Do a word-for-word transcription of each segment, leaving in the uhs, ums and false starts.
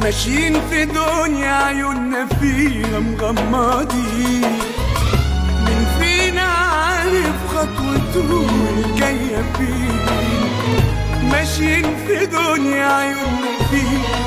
ماشيين في دنيا عيوننا فيها مغمضين، مين فينا عارف خطوته الجاية فين؟ ماشيين في دنيا عيوننا فيها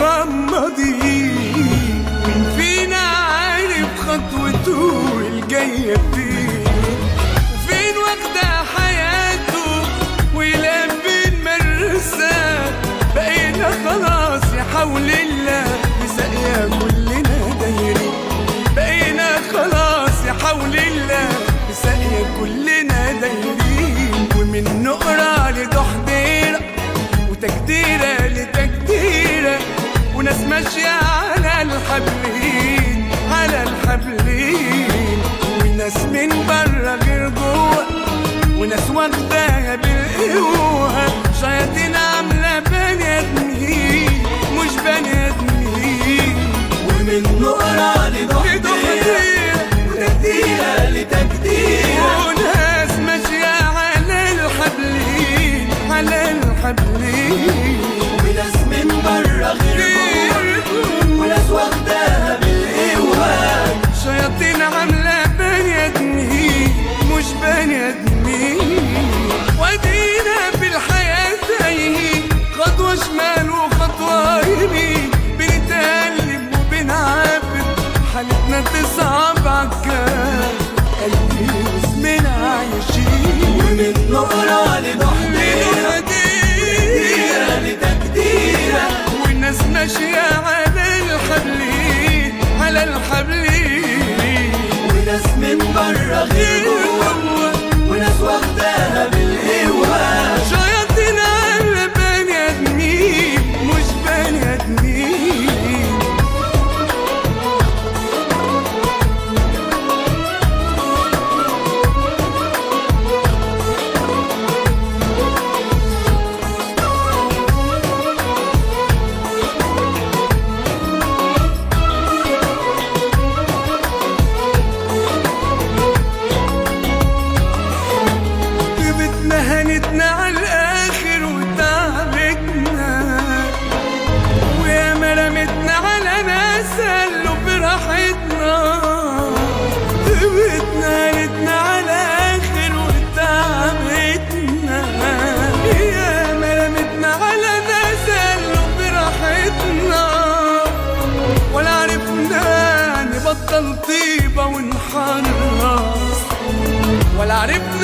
مغمضين، مين فينا عارف خطوته الجاية فين؟ وفين واخدة حياته ويلبي المرسى، بقينا خلاص يا حول الله مساقيا كلنا دايرين، بقينا خلاص يا حول الله مساقيا كلنا دايرين، ومن نقرة لتحضيرة وتجديرة لتجديرة، وناس ماشية على الحبلين على الحبلين، وناس من برا غير جوه، وناس واخداها بالقوة، شياطين عاملة بني ادمين مش بني ادمين، ومن نقرة لتحضيرة وتجديرة لتجديرة، وناس ماشية على الحبلين على الحبلين، وناس من برا غير جوه، وناس واخداها بالقوة، شياطين عاملة بني ادمين مش بني ادمين، ودينا في الحياة تايهين، خطوة شمال وخطوة يمين، بنتقلب وبنعافر، حالتنا تصعب عالكاف، قلبي واسمنا عايشين، ومن نقرة لتحضيرة وتجديرة لتجديرة، والناس ماشية على الحبلين على الحبلين، وناس من برا غير جوه، وناس واخداها بالقوة، شياطين على بني ادمين مش بني ادمين. هنتنا على الاخر وتعبتنا، ويا مرمتنا على ناس قالوا براحتنا، تبتنا هنتنا على الاخر وتعبتنا، يا مرمتنا على ناس قالوا براحتنا، ولا عرفنا نبطل طيبة ونحرص، ولا عرفنا